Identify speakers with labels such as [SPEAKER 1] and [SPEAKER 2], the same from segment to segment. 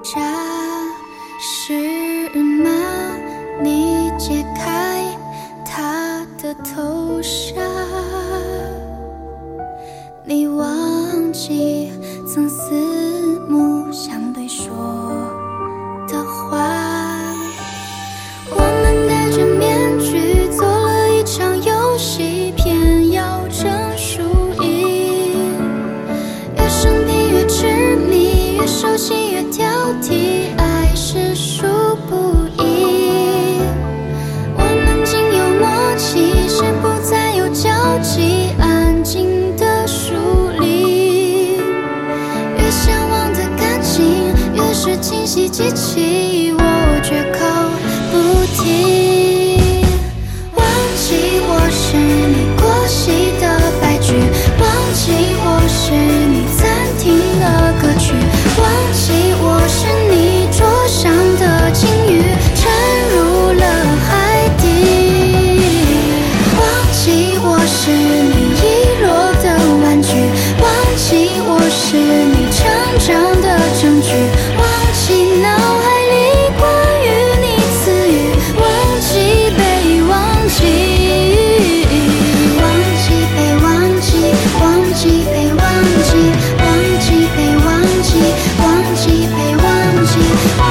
[SPEAKER 1] 家是吗？你解开他的头纱，你忘记曾四目相对说的话。我们戴着面具做了一场游戏，偏要争输赢。越生僻越痴迷，越熟悉越挑剔，爱是输不赢。我们仅有默契，是不再有交集，安静的疏离。越向往的感情，越是清晰记起，我绝口不提。忘记我是你过隙的白驹，忘记我是你暂停的歌曲，忘记我是你桌上的金鱼，沉入了海底。忘记我是你遗落的玩具，忘记我是你成长的证据，忘记脑海里关于你词语，忘记被忘记。忘记被忘记，忘记被忘记，忘记被忘记，忘记被忘记，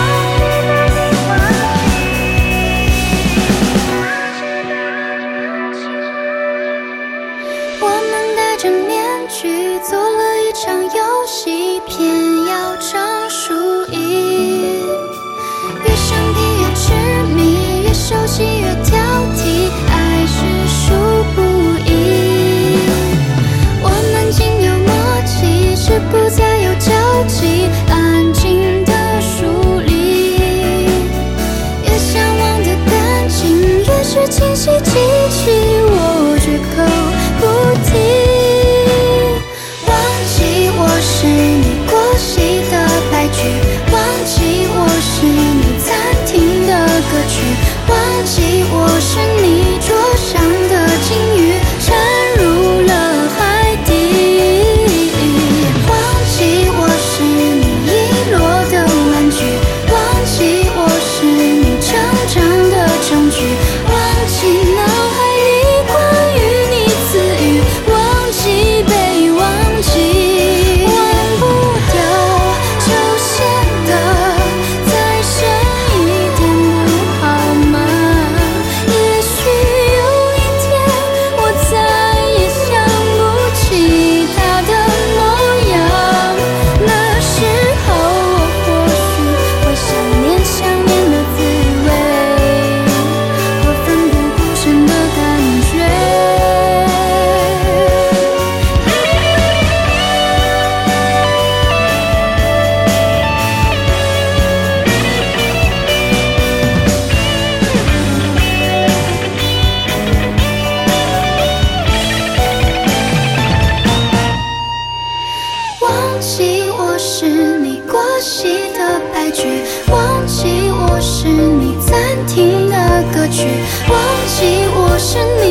[SPEAKER 1] 我们戴着面具做了一场游戏，偏要争输赢。越生僻越痴迷，越熟悉越挑剔，爱是输不赢。我们仅有默契，是不再有交集，安静的疏离。越向往的感情，越是清晰记起，我绝口不提。忘记我是你过隙的白驹，忘记我是你暂停的歌曲，忘记我是你桌上的金鱼，沉入了海底。忘记我是你遗落的玩具，忘记我是你成长的证据，忘记脑海里关于你词语，忘记被忘记。忘不掉就显得再深一点不好吗？也许有一天我再也想不起他的模样，那时候我或许会想念的滋味和奋不顾身的感觉。忘记我是你过隙的白驹，忘记我是你暂停的歌曲，忘记我是你